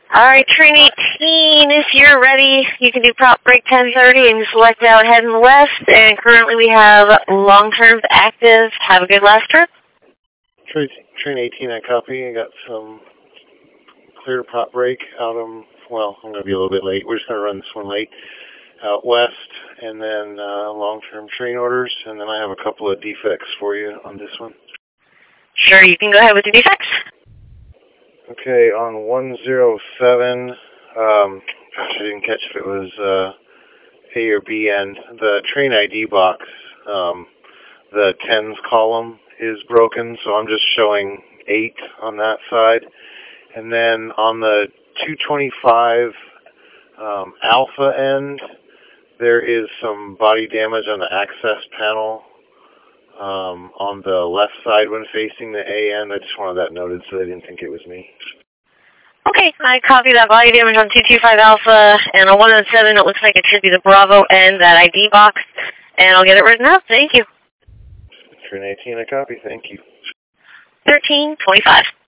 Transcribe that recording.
All right, train 18, if you're ready, you can do prop break 1030 and select out heading west. And currently we have long-terms active. Have a good last trip. Train 18, I copy. I got some clear to prop break out well, I'm going to be a little bit late. We're just going to run this one late. Out west, and then long-term train orders, and then I have a couple of defects for you on this one. Sure, you can go ahead with the defects. Okay, on 107, gosh, I didn't catch if it was A or B end. The train ID box, the tens column is broken, so I'm just showing 8 on that side. And then on the 225 alpha end, there is some body damage on the access panel on the left side when facing the A end. I just wanted that noted so they didn't think it was me. Okay, I copy that body damage on 225 alpha, and on 107 it looks like it should be the Bravo end, that ID box, and I'll get it written up. Thank you. Train 18, I copy. Thank you. 1325.